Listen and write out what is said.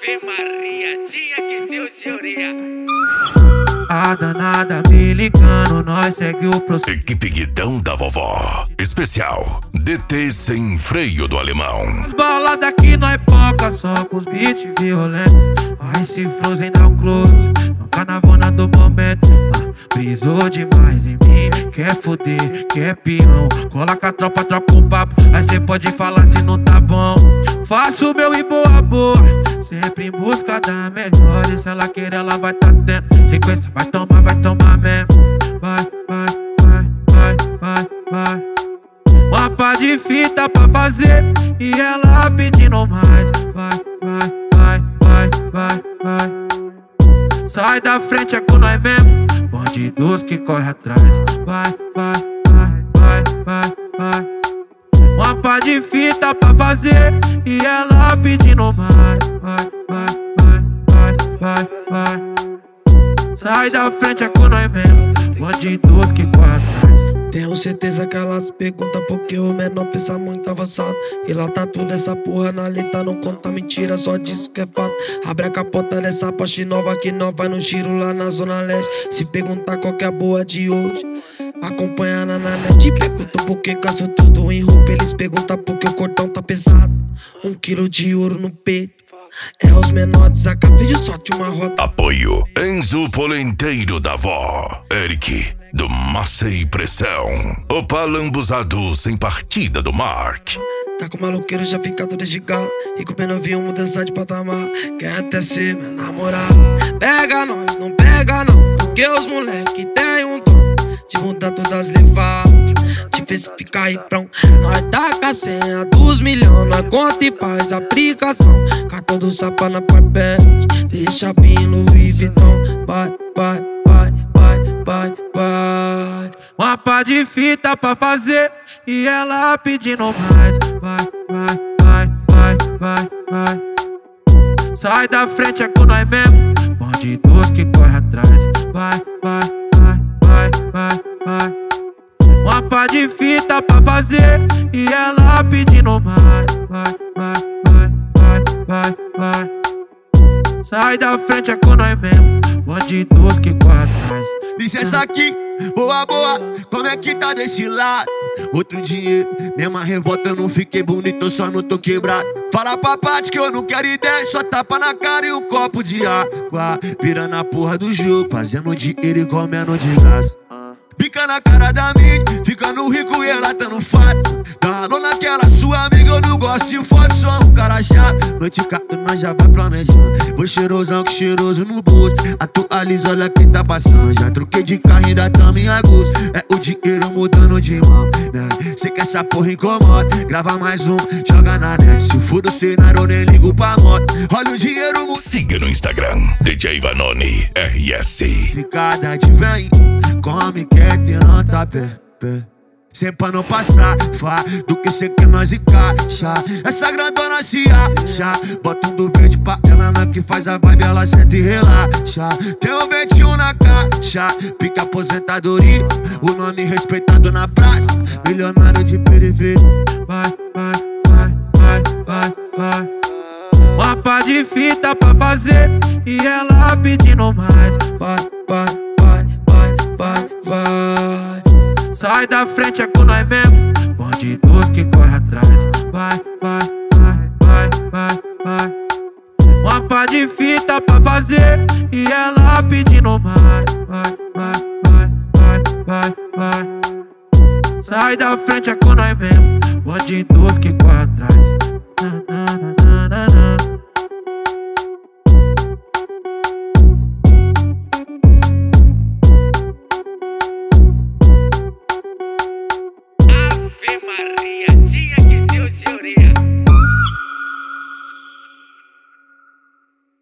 Ave Maria, tinha que ser o senhoria. A danada me ligando, nós segue o processo. Equipe Guidão da Vovó. Especial DT sem freio do alemão. As balas daqui nós poca, só com os beats violentos. Ai, esse Frozen dá um close no carnaval do momento. Brisou demais em mim, quer foder, quer peão. Coloca a tropa, troca um papo, aí cê pode falar se não tá bom. Faço o meu e boa boa, sempre em busca da melhor. E se ela querer, ela vai tá tendo. Sequência, vai tomar mesmo. Vai, vai, vai, vai, vai, vai. Uma pá de fita pra fazer e ela pedindo mais. Vai, vai, vai, vai, vai, vai. Sai da frente, é com nós mesmo. Bandidos que corre atrás. Vai, vai, vai, vai, vai, vai. Uma pá de fita pra fazer e ela pedindo mais. Vai, vai, vai, vai, vai, vai. Sai da frente, é com nós mesmo. Bandidos que corre atrás. Tenho certeza que elas perguntam porque o menor pensa muito avançado. E lá tá tudo essa porra na letra, não conta mentira, só diz que é fato. Abre a capota dessa Porsche nova que nós vai no giro lá na zona leste. Se perguntar qual que é a boa de hoje, acompanha na net. Perguntam por que gasto tudo em roupa, eles perguntam por que o cordão tá pesado. 1 quilo de ouro no peito, é os menores, a vídeo só de uma roda. Apoio Enzo Polenteiro da Vó, Eric do Massa e Pressão, o palambuzado sem partida do Mark. Tá com maloqueiro já ficado desde galo, e comendo vinho mudança de patamar. Quer até ser meu namorado. Pega nós, não pega não, porque os moleque tem um dom de mudar todas as levadas, de ver se fica aí prão. Nós taca a senha dos milhões, nós conta e faz aplicação. Cartão do sapa na papete, deixa vir no Louis Vuitton. Vai, vai, vai, vai, vai, vai. Uma pá de fita pra fazer e ela pedindo mais. Vai, vai, vai, vai, vai, vai. Sai da frente, é com nós mesmo. Bandidos que corre atrás. Vai, vai, vai, vai, vai, vai. Uma pá de fita pra fazer e ela pedindo mais. Vai, vai, vai, vai, vai, vai. Sai da frente, é com nós mesmo. Bandidos que corre atrás. Licença aqui, boa, boa, como é que tá desse lado? Outro dinheiro, mesma revolta, eu não fiquei bonito, eu só não tô quebrado. Fala pra parte que eu não quero ideia, só tapa na cara e um copo de água. Virando a porra do jogo, fazendo dinheiro e comendo de graça. Pica na cara da mídia, ficando rico e relatando fato. Dando naquela sua amiga, eu não gosto de foto, sou um cara chato. Noite caindo, nós já vai planejando. Vou cheirosão que cheiroso no bolso. Atualiza, olha quem tá passando. Já troquei de carro, ainda tamo em agosto. É o dinheiro mudando de mão, né? Cê que essa porra incomoda, grava mais um, joga na net. Se for do cenário, eu nem ligo pra moto. Olha o dinheiro mudando. Siga no Instagram, DJ Vanoni RS. Picada de vem, come, quer ter nota pé. Sempre pra não passar, fá, do que cê quer nós encaixa. Essa grandona se acha, bota um do verde pra ela, na que faz a vibe, ela senta e relaxa. Tem um 21 na caixa, pica aposentadoria, o nome respeitado na praça, milionário de periferia. Vai, vai, vai, vai, vai, vai. Uma pá de fita pra fazer e ela pedindo mais. Vai, vai, vai, vai, vai, vai. Sai da frente, é com nós mesmo. Bandidos que corre atrás. Vai, vai, vai, vai, vai, vai. Uma pá de fita pra fazer e ela pedindo mais. Vai, vai, vai, vai, vai, vai. Sai da frente, é com nós mesmo. Bandidos que corre atrás.